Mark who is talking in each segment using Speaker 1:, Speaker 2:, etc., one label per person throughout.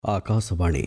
Speaker 1: आकाशवाणी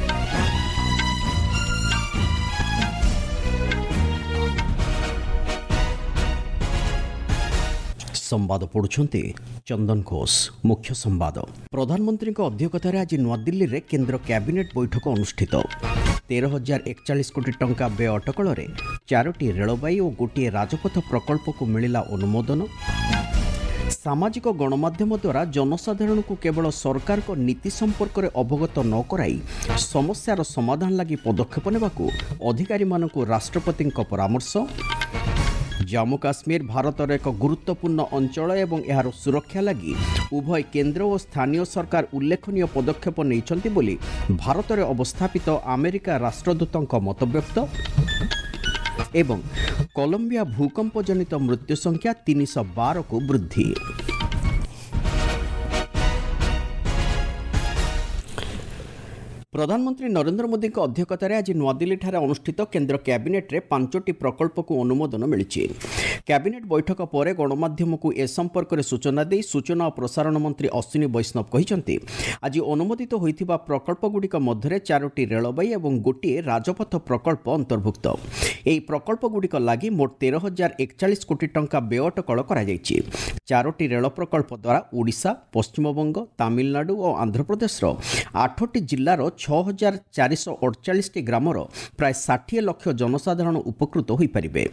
Speaker 1: संवाद पढ़ुछंती चंदन घोष। मुख्य संवाद प्रधानमंत्री अध्यक्षतार आज नूआदिल्ली में केंद्र कैबिनेट बैठक अनुष्ठित। 13,041 कोटी टंका व्यय अटकल 4टी रेलबाई और गोटे राजपथ प्रकल्प को मिला अनुमोदन। सामाजिक गणमाध्यम द्वारा जनसाधारण को केवल सरकार को नीति संपर्क में अवगत न कराई समस्यार समाधान लगी पदक्षेप नेबाकू अधिकारी मानकू राष्ट्रपति परामर्श। जम्मू काश्मीर भारतर एक गुरुत्वपूर्ण अंचल एवं यार सुरक्षा लगी उभय केंद्र और स्थानीय सरकार उल्लेखनीय पदक्षेप नेइछन्ति बोली भारतर अवस्थापित अमेरिका राष्ट्रदूतक मतव्यक्त। एवं कोलंबिया भूकंप जनित मृत्यु संख्या 312 को वृद्धि। प्रधानमंत्री नरेंद्र मोदी अध्यक्षतार आज नूआदिल्ली अनुष्ठित केंद्र कैबिनेट रे 5टी प्रकल्प को अनुमोदन मिली। कैबिनेट बैठक पर गणमाध्यम को ए संपर्क में सूचना दे सूचना और प्रसारण मंत्री अश्विनी वैष्णव कहते आज अनुमोदित होइथिबा प्रकल्प गुड़िक मध्य 4टी रेलबाई और गोटे राजपथ प्रकल्प अंतर्भुक्त। यह प्रकल्प गुड़िक लगी मोट 13,041 कोटी टंका व्यय अटकल करा जायछि। 4टी रेल प्रकल्प द्वारा ओडिशा, पश्चिमबंग, तमिलनाडु और आंध्र प्रदेश 8टी जिल्लार 6,448 ग्रामर प्राय 60 लाख जनसाधारण उपकृत हो पारिबे।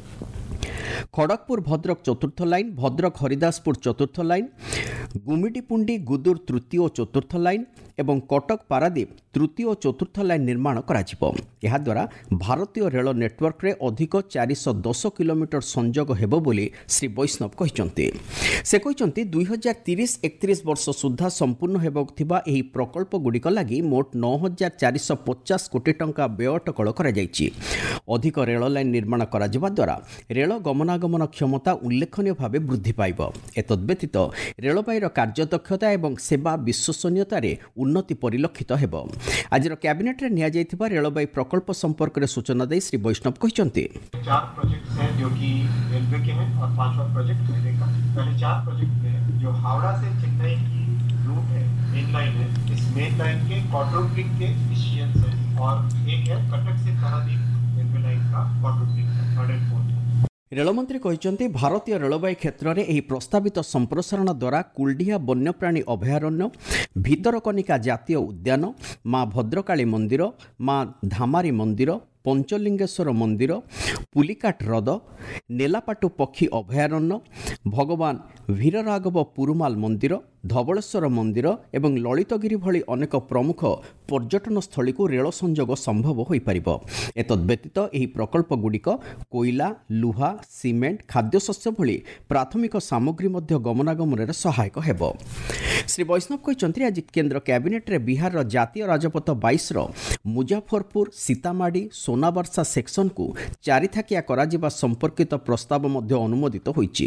Speaker 1: खड़गपुर भद्रक चतुर्थ लाइन, भद्रक हरिदासपुर चतुर्थ लाइन, गुमिडीपुंडी गुदुर तृतीय और चतुर्थ लाइन एवं कटक पारादीप तृतीय और चतुर्थ लाइन निर्माण कराजिबो। यह द्वारा भारतीय रेल नेटवर्क रे अधिक 410 किलोमीटर संजोग हेबो बोली श्री वैष्णव कहते। से कहते 2030-31 वर्ष सुधा संपूर्ण हेबाक थिबा एही प्रकल्प गुड़िक लगी मोट 9,450 कोटी टंका व्यय अटकल करा जायछि। अधिक रेल लाइन निर्माण कराजिबा द्वारा रेल गमनागमन क्षमता उल्लेखनीय भाव वृद्धि पाइब। एतद्व्यतीत रेलबाईर कार्यदक्षता एवं सेवा विश्वसनीयता उन्नति परिलक्षित हेब। आज कैबिनेट रे निया जायथिबा रेलबाई प्रकल्प संपर्क में सूचना दे श्री वैष्णव कहते
Speaker 2: 4 प्रोजेक्ट हैं जो कि रेलवे के हैं और 5वां प्रोजेक्ट रेलवे का। पहले 4 प्रोजेक्ट हैं जो हावड़ा से चेन्नई की रूट है, मेन लाइन है। इस मेन लाइन के क्वाड्रुप्ल लिंक के डिसीजंस है और एक है कटक से पारादीप रेलवे लाइन का क्वाड्रुप्ल लिंक 3rd and 4th।
Speaker 1: रेलमंत्री कहते भारतीय रेलबाई क्षेत्र में यह प्रस्तावित संप्रसारण द्वारा कुलडिहा वन्यप्राणी अभयारण्य, भितरकनिका जातीय उद्यान, माँ भद्रकाली मंदिर, माँ धामारी मंदिर, पंचलिंगेश्वर मंदिर, पुलिकाट ह्रद, नेलापाटू पक्षी अभयारण्य, भगवान वीरराघव पुरुमाल मंदिर, धवलेश्वर मंदिर एवं ललितगिरी भली अनेक प्रमुख पर्यटन स्थली को रेल संजोग संभव हो पारिबो। एतद्व्यतीत एही प्रकल्प गुड़िक कोयला, लुहा, सीमेंट, खाद्यशस्य भली प्राथमिक सामग्री मध्य गमनागमन सहायक हेबो। श्री वैष्णव कहते आज केंद्र कैबिनेट रे बिहार जातीय राजपथ 22 मुजफ्फरपुर सीतामाढ़ी सोनाबर्षा सेक्शन को 4 थाकिया कराजिबा संपर्कित प्रस्ताव मध्य अनुमोदित होइछि।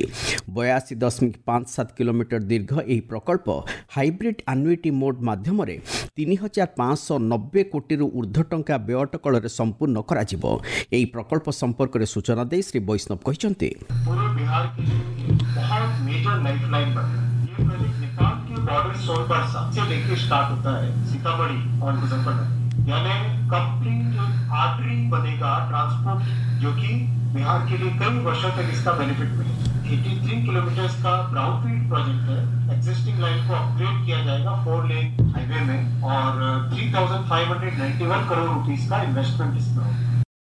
Speaker 1: 82.57 किलोमीटर दीर्घ एही प्रकल्प हाइब्रिड एन्युइटी मोड माध्यम 3,590 कोटी ऊर्ध्व टंका व्यय अटकल संपूर्ण कराजिबो। एही प्रकल्प संपर्क में सूचना दे श्री वैष्णव कहते
Speaker 2: पूरे बिहार के बहुत मेजर लाइफलाइन बन रहा है। ये प्रोजेक्ट नेपाल के बॉर्डर सोनबरसा से लेकर स्टार्ट होता है सितामढ़ी और मुजफ्फरनगर, यानी कंप्लीट आर्टरी बनेगा ट्रांसपोर्ट, जो कि बिहार के लिए कई वर्षों तक इसका बेनिफिट मिलेगा। 83 किलोमीटर का ब्राउनफील्ड प्रोजेक्ट है। एग्जिस्टिंग लाइन को अपग्रेड किया जाएगा 4 लेन हाईवे में और 3,591 करोड़ रुपीस का इन्वेस्टमेंट इसमें होगा।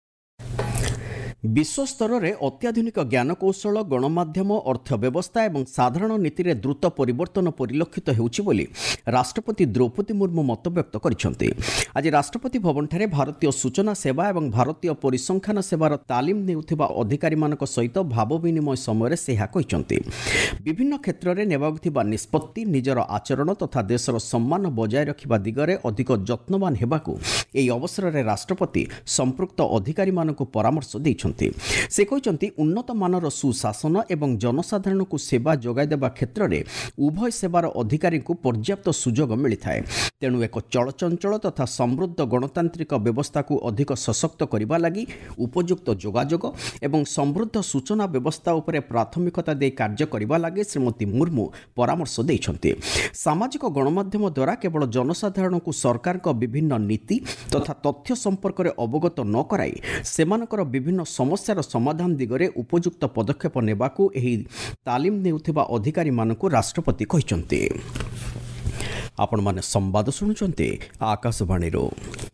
Speaker 2: विश्व स्तर में अत्याधुनिक ज्ञानकौशल, गणमाध्यम, अर्थव्यवस्था और साधारण नीति में द्रुत परिवर्तन परिलक्षित होउछि बोली राष्ट्रपति द्रौपदी मुर्मू मतव्यक्त करिसेंति। आज राष्ट्रपति भवन ठारे भारतीय सूचना सेवा और भारतीय परिसंख्यान सेवार तालीम नेउथिबा अधिकारी मानक सहित भाव विनिमय समय से कहते विभिन्न क्षेत्र में नेबाकुथिबा निष्पत्ति, निजर आचरण तथा देशर सम्मान बजाय रखिबा दिगरे अधिक जत्नवान हेबाकू एही अवसर में राष्ट्रपति संपृक्त अधिकारी मानक परामर्श दैछन्ति।
Speaker 1: କରିଛନ୍ତି। ସେ କହିଛନ୍ତି ଉନ୍ନତ ମାନର ସୁଶାସନ ଏବଂ ଜନସାଧାରଣଙ୍କୁ ସେବା ଯୋଗାଇ ଦେବା କ୍ଷେତ୍ରରେ ଉଭୟ ସେବାର ଅଧିକାରୀଙ୍କୁ ପର୍ଯ୍ୟାପ୍ତ ସୁଯୋଗ ମିଳିଥାଏ। ତେଣୁ ଏକ ଚଳଚଞ୍ଚଳ ତଥା ସମୃଦ୍ଧ ଗଣତାନ୍ତ୍ରିକ ବ୍ୟବସ୍ଥାକୁ ଅଧିକ ସଶକ୍ତ କରିବା ଲାଗି ଉପଯୁକ୍ତ ଯୋଗାଯୋଗ ଏବଂ ସମୃଦ୍ଧ ସୂଚନା ବ୍ୟବସ୍ଥା ଉପରେ ପ୍ରାଥମିକତା ଦେଇ କାର୍ଯ୍ୟ କରିବା ଲାଗି ଶ୍ରୀମତୀ ମୁର୍ମୁ ପରାମର୍ଶ ଦେଇଛନ୍ତି। ସାମାଜିକ ଗଣମାଧ୍ୟମ ଦ୍ୱାରା କେବଳ ଜନସାଧାରଣଙ୍କୁ ସରକାରଙ୍କ ବିଭିନ୍ନ ନୀତି ତଥା ତଥ୍ୟ ସମ୍ପର୍କରେ ଅବଗତ ନ କରାଇ ସେମାନଙ୍କର ବିଭିନ୍ନ ସମସ୍ୟାର ସମାଧାନ ଦିଗରେ ଉପଯୁକ୍ତ ପଦକ୍ଷେପ ନେବାକୁ ଏହି ତାଲିମ ନେଉଥିବା ଅଧିକାରୀମାନଙ୍କୁ ରାଷ୍ଟ୍ରପତି କହିଛନ୍ତି। ଆପଣମାନେ ସମ୍ବାଦ ଶୁଣୁଛନ୍ତି ଆକାଶବାଣୀରୁ।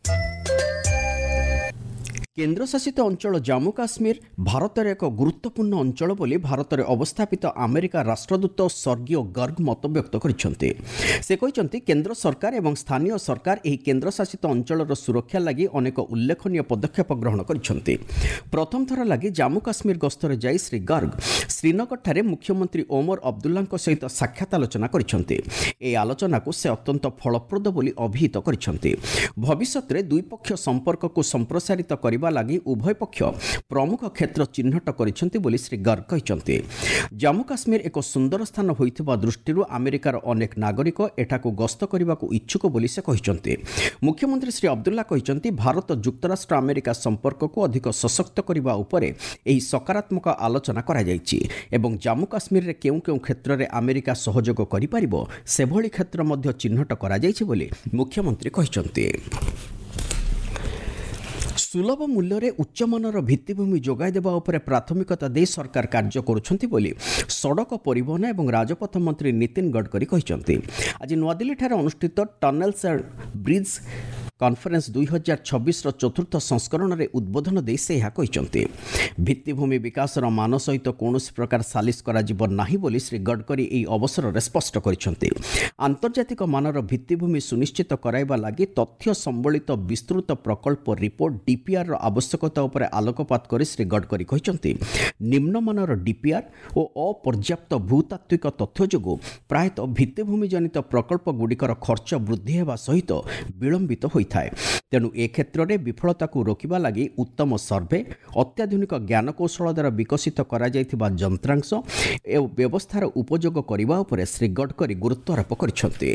Speaker 1: କେନ୍ଦ୍ରଶାସିତ ଅଞ୍ଚଳ ଜାମ୍ମୁ କାଶ୍ମୀର ଭାରତର ଏକ ଗୁରୁତ୍ୱପୂର୍ଣ୍ଣ ଅଞ୍ଚଳ ବୋଲି ଭାରତରେ ଅବସ୍ଥାପିତ ଆମେରିକା ରାଷ୍ଟ୍ରଦୂତ ସର୍ଗିଓ ଗର୍ଗ ମତବ୍ୟକ୍ତ କରିଛନ୍ତି। ସେ କହିଛନ୍ତି କେନ୍ଦ୍ର ସରକାର ଏବଂ ସ୍ଥାନୀୟ ସରକାର ଏହି କେନ୍ଦ୍ରଶାସିତ ଅଞ୍ଚଳର ସୁରକ୍ଷା ଲାଗି ଅନେକ ଉଲ୍ଲେଖନୀୟ ପଦକ୍ଷେପ ଗ୍ରହଣ କରିଛନ୍ତି। ପ୍ରଥମ ଥର ଲାଗି ଜାମ୍ମୁ କାଶ୍ମୀର ଗସ୍ତରେ ଯାଇ ଶ୍ରୀ ଗର୍ଗ ଶ୍ରୀନଗରଠାରେ ମୁଖ୍ୟମନ୍ତ୍ରୀ ଓମର ଅବଦୁଲ୍ଲାଙ୍କ ସହିତ ସାକ୍ଷାତ ଆଲୋଚନା କରିଛନ୍ତି। ଏହି ଆଲୋଚନାକୁ ସେ ଅତ୍ୟନ୍ତ ଫଳପ୍ରଦ ବୋଲି ଅଭିହିତ କରିଛନ୍ତି। ଭବିଷ୍ୟତରେ ଦ୍ୱିପକ୍ଷୀୟ ସମ୍ପର୍କକୁ ସମ୍ପ୍ରସାରିତ କରିବା ଲାଗି ଉଭୟ ପକ୍ଷ ପ୍ରମୁଖ କ୍ଷେତ୍ର ଚିହ୍ନଟ କରିଛନ୍ତି ବୋଲି ଶ୍ରୀ ଗର୍ଗ କହିଛନ୍ତି। ଜାମ୍ମୁ କାଶ୍ମୀର ଏକ ସୁନ୍ଦର ସ୍ଥାନ ହୋଇଥିବା ଦୃଷ୍ଟିରୁ ଆମେରିକାର ଅନେକ ନାଗରିକ ଏଠାକୁ ଗସ୍ତ କରିବାକୁ ଇଚ୍ଛୁକ ବୋଲି ସେ କହିଛନ୍ତି। ମୁଖ୍ୟମନ୍ତ୍ରୀ ଶ୍ରୀ ଅବଦୁଲ୍ଲା କହିଛନ୍ତି ଭାରତ ଯୁକ୍ତରାଷ୍ଟ୍ର ଆମେରିକା ସମ୍ପର୍କକୁ ଅଧିକ ସଶକ୍ତ କରିବା ଉପରେ ଏହି ସକାରାତ୍ମକ ଆଲୋଚନା କରାଯାଇଛି ଏବଂ ଜାମ୍ମୁ କାଶ୍ମୀରରେ କେଉଁ କେଉଁ କ୍ଷେତ୍ରରେ ଆମେରିକା ସହଯୋଗ କରିପାରିବ ସେଭଳି କ୍ଷେତ୍ର ମଧ୍ୟ ଚିହ୍ନଟ କରାଯାଇଛି ବୋଲି ମୁଖ୍ୟମନ୍ତ୍ରୀ କହିଛନ୍ତି। ସୁଲଭ ମୂଲ୍ୟରେ ଉଚ୍ଚମାନର ଭିତ୍ତିଭୂମି ଯୋଗାଇ ଦେବା ଉପରେ ପ୍ରାଥମିକତା ଦେଇ ସରକାର କାର୍ଯ୍ୟ କରୁଛନ୍ତି ବୋଲି ସଡ଼କ ପରିବହନ ଏବଂ ରାଜପଥ ମନ୍ତ୍ରୀ ନୀତିନ ଗଡ଼କରୀ କହିଛନ୍ତି। ଆଜି ନୂଆଦିଲ୍ଲୀଠାରେ ଅନୁଷ୍ଠିତ ଟନେଲ୍ସ ଆଣ୍ଡ ବ୍ରିଜ୍ କନଫରେନ୍ସ 2026ର ଚତୁର୍ଥ ସଂସ୍କରଣରେ ଉଦ୍ବୋଧନ ଦେଇ ସେ ଏହା କହିଛନ୍ତି। ଭିତ୍ତିଭୂମି ବିକାଶର ମାନ ସହିତ କୌଣସି ପ୍ରକାର ସାଲିସ କରାଯିବ ନାହିଁ ବୋଲି ଶ୍ରୀ ଗଡ଼କରୀ ଏହି ଅବସରରେ ସ୍ପଷ୍ଟ କରିଛନ୍ତି। ଆନ୍ତର୍ଜାତିକ ମାନର ଭିତ୍ତିଭୂମି ସୁନିଶ୍ଚିତ କରାଇବା ଲାଗି ତଥ୍ୟ ସମ୍ବଳିତ ବିସ୍ତୃତ ପ୍ରକଳ୍ପ ରିପୋର୍ଟ ଡିପିଆର୍ର ଆବଶ୍ୟକତା ଉପରେ ଆଲୋକପାତ କରି ଶ୍ରୀ ଗଡ଼କରୀ କହିଛନ୍ତି ନିମ୍ନମାନର ଡିପିଆର୍ ଓ ଅପର୍ଯ୍ୟାପ୍ତ ଭୂତାତ୍ତ୍ୱିକ ତଥ୍ୟ ଯୋଗୁଁ ପ୍ରାୟତଃ ଭିତ୍ତିଭୂମି ଜନିତ ପ୍ରକଳ୍ପଗୁଡ଼ିକର ଖର୍ଚ୍ଚ ବୃଦ୍ଧି ହେବା ସହିତ ବିଳମ୍ବିତ ହୋଇଥାଏ। ତେଣୁ ଏ କ୍ଷେତ୍ରରେ ବିଫଳତାକୁ ରୋକିବା ଲାଗି ଉତ୍ତମ ସର୍ଭେ, ଅତ୍ୟାଧୁନିକ ଜ୍ଞାନକୌଶଳ ଦ୍ୱାରା ବିକଶିତ କରାଯାଇଥିବା ଯନ୍ତ୍ରାଂଶ ଓ ବ୍ୟବସ୍ଥାର ଉପଯୋଗ କରିବା ଉପରେ ଶ୍ରୀ ଗଡ଼କରୀ ଗୁରୁତ୍ୱ ଆରୋପ କରିଛନ୍ତି।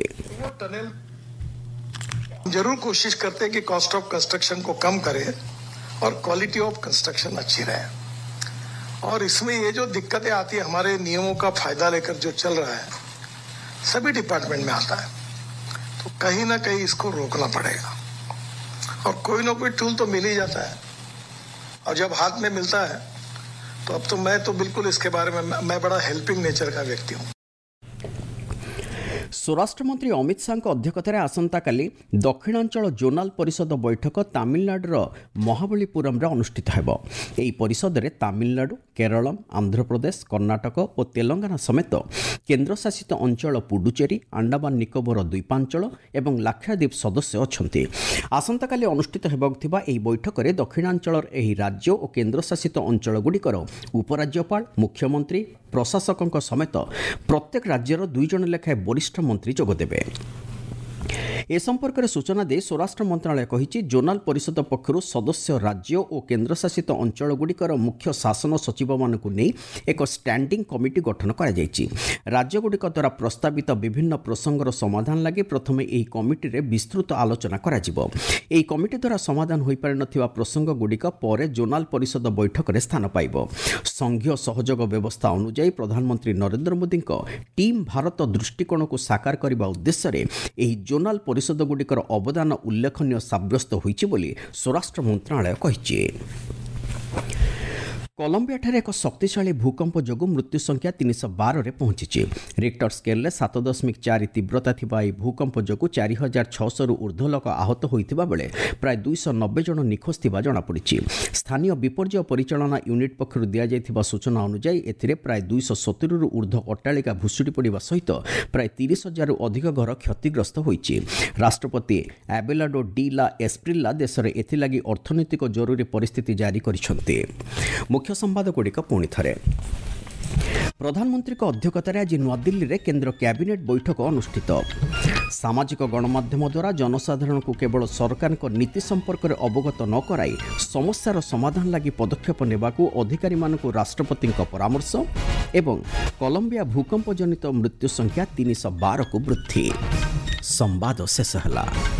Speaker 3: जरूर कोशिश करते हैं कि कॉस्ट ऑफ कंस्ट्रक्शन को कम करें और क्वालिटी ऑफ कंस्ट्रक्शन अच्छी रहे। और इसमें ये जो दिक्कतें आती है हमारे नियमों का फायदा लेकर जो चल रहा है सभी डिपार्टमेंट में आता है, तो कहीं ना कहीं इसको रोकना पड़ेगा। और कोई ना कोई टूल तो मिल ही जाता है और जब हाथ में मिलता है तो अब तो मैं तो बिल्कुल इसके बारे में मैं बड़ा हेल्पिंग नेचर का व्यक्ति हूँ।
Speaker 1: ସ୍ୱରାଷ୍ଟ୍ରମନ୍ତ୍ରୀ ଅମିତ ଶାହାଙ୍କ ଅଧ୍ୟକ୍ଷତାରେ ଆସନ୍ତାକାଲି ଦକ୍ଷିଣାଞ୍ଚଳ ଜୋନାଲ ପରିଷଦ ବୈଠକ ତାମିଲନାଡୁର ମହାବଳୀପୁରମରେ ଅନୁଷ୍ଠିତ ହେବ। ଏହି ପରିଷଦରେ ତାମିଲନାଡୁ, କେରଳମ୍, ଆନ୍ଧ୍ରପ୍ରଦେଶ, କର୍ଣ୍ଣାଟକ ଓ ତେଲଙ୍ଗାନା ସମେତ କେନ୍ଦ୍ରଶାସିତ ଅଞ୍ଚଳ ପୁଡୁଚେରୀ, ଆଣ୍ଡାମାନ ନିକୋବର ଦ୍ୱୀପାଞ୍ଚଳ ଏବଂ ଲାକ୍ଷାଦ୍ୱୀପ ସଦସ୍ୟ ଅଛନ୍ତି। ଆସନ୍ତାକାଲି ଅନୁଷ୍ଠିତ ହେବାକୁ ଥିବା ଏହି ବୈଠକରେ ଦକ୍ଷିଣାଞ୍ଚଳର ଏହି ରାଜ୍ୟ ଓ କେନ୍ଦ୍ରଶାସିତ ଅଞ୍ଚଳଗୁଡ଼ିକର ଉପରାଜ୍ୟପାଳ, ମୁଖ୍ୟମନ୍ତ୍ରୀ, ପ୍ରଶାସକଙ୍କ ସମେତ ପ୍ରତ୍ୟେକ ରାଜ୍ୟର 2 ଜଣ ଲେଖାଏଁ ବରିଷ୍ଠ ମନ୍ତ୍ରୀ ଯୋଗଦେବେ। ଏ ସମ୍ପର୍କରେ ସୂଚନା ଦେଇ ସ୍ୱରାଷ୍ଟ୍ର ମନ୍ତ୍ରଣାଳୟ କହିଛି ଜୋନାଲ ପରିଷଦ ପକ୍ଷରୁ ସଦସ୍ୟ ରାଜ୍ୟ ଓ କେନ୍ଦ୍ରଶାସିତ ଅଞ୍ଚଳଗୁଡ଼ିକର ମୁଖ୍ୟ ଶାସନ ସଚିବମାନଙ୍କୁ ନେଇ ଏକ ଷ୍ଟାଣ୍ଡିଂ କମିଟି ଗଠନ କରାଯାଇଛି। ରାଜ୍ୟଗୁଡ଼ିକ ଦ୍ୱାରା ପ୍ରସ୍ତାବିତ ବିଭିନ୍ନ ପ୍ରସଙ୍ଗର ସମାଧାନ ଲାଗି ପ୍ରଥମେ ଏହି କମିଟିରେ ବିସ୍ତୃତ ଆଲୋଚନା କରାଯିବ। ଏହି କମିଟି ଦ୍ୱାରା ସମାଧାନ ହୋଇପାରିନଥିବା ପ୍ରସଙ୍ଗଗୁଡ଼ିକ ପରେ ଜୋନାଲ ପରିଷଦ ବୈଠକରେ ସ୍ଥାନ ପାଇବ। ସଂଘୀୟ ସହଯୋଗ ବ୍ୟବସ୍ଥା ଅନୁଯାୟୀ ପ୍ରଧାନମନ୍ତ୍ରୀ ନରେନ୍ଦ୍ର ମୋଦିଙ୍କ ଟିମ୍ ଭାରତ ଦୃଷ୍ଟିକୋଣକୁ ସାକାର କରିବା ଉଦ୍ଦେଶ୍ୟରେ ଏହି ଜୋନାଲ ପରିଷଦଗୁଡ଼ିକର ଅବଦାନ ଉଲ୍ଲେଖନୀୟ ସାବ୍ୟସ୍ତ ହୋଇଛି ବୋଲି ସ୍ୱରାଷ୍ଟ୍ର ମନ୍ତ୍ରଣାଳୟ କହିଛି। କଲମ୍ବିଆଠାରେ ଏକ ଶକ୍ତିଶାଳୀ ଭୂକମ୍ପ ଯୋଗୁଁ ମୃତ୍ୟୁ ସଂଖ୍ୟା 312ରେ ପହଞ୍ଚିଛି। ରିକ୍ଟର ସ୍କେଲରେ 7.4 ତୀବ୍ରତା ଥିବା ଏହି ଭୂକମ୍ପ ଯୋଗୁଁ 4600ରୁ ଉର୍ଦ୍ଧ୍ୱ ଲୋକ ଆହତ ହୋଇଥିବା ବେଳେ ପ୍ରାୟ 290 ଜଣ ନିଖୋଜ ଥିବା ଜଣାପଡ଼ିଛି। ସ୍ଥାନୀୟ ବିପର୍ଯ୍ୟୟ ପରିଚାଳନା ୟୁନିଟ୍ ପକ୍ଷରୁ ଦିଆଯାଇଥିବା ସୂଚନା ଅନୁଯାୟୀ ଏଥିରେ ପ୍ରାୟ 270ରୁ ଉର୍ଦ୍ଧ୍ୱ ଅଟ୍ଟାଳିକା ଭୁଶୁଡ଼ି ପଡ଼ିବା ସହିତ ପ୍ରାୟ 30,000ରୁ ଅଧିକ ଘର କ୍ଷତିଗ୍ରସ୍ତ ହୋଇଛି। ରାଷ୍ଟ୍ରପତି ଆବେଲାଡୋ ଡି ଲା ଏସ୍ପ୍ରିଲା ଦେଶରେ ଏଥିଲାଗି ଅର୍ଥନୈତିକ ଜରୁରୀ ପରିସ୍ଥିତି ଜାରି କରିଛନ୍ତି। ମୁଖ୍ୟ ସମ୍ବାଦଗୁଡ଼ିକ ପୁଣି ଥରେ। ପ୍ରଧାନମନ୍ତ୍ରୀଙ୍କ ଅଧ୍ୟକ୍ଷତାରେ ଆଜି ନୂଆଦିଲ୍ଲୀରେ କେନ୍ଦ୍ର କ୍ୟାବିନେଟ୍ ବୈଠକ ଅନୁଷ୍ଠିତ। सामाजिक गणमाध्यम द्वारा जनसाधारण को केवल सरकार नीति संपर्क में अवगत न कराई समस्यार समाधान लगी पदक्षेप नेबाकू अधिकारी मानकू राष्ट्रपति परामर्श एवं कोलंबिया भूकंप जनित मृत्यु संख्या 312 को वृद्धि। संवाद शेष है।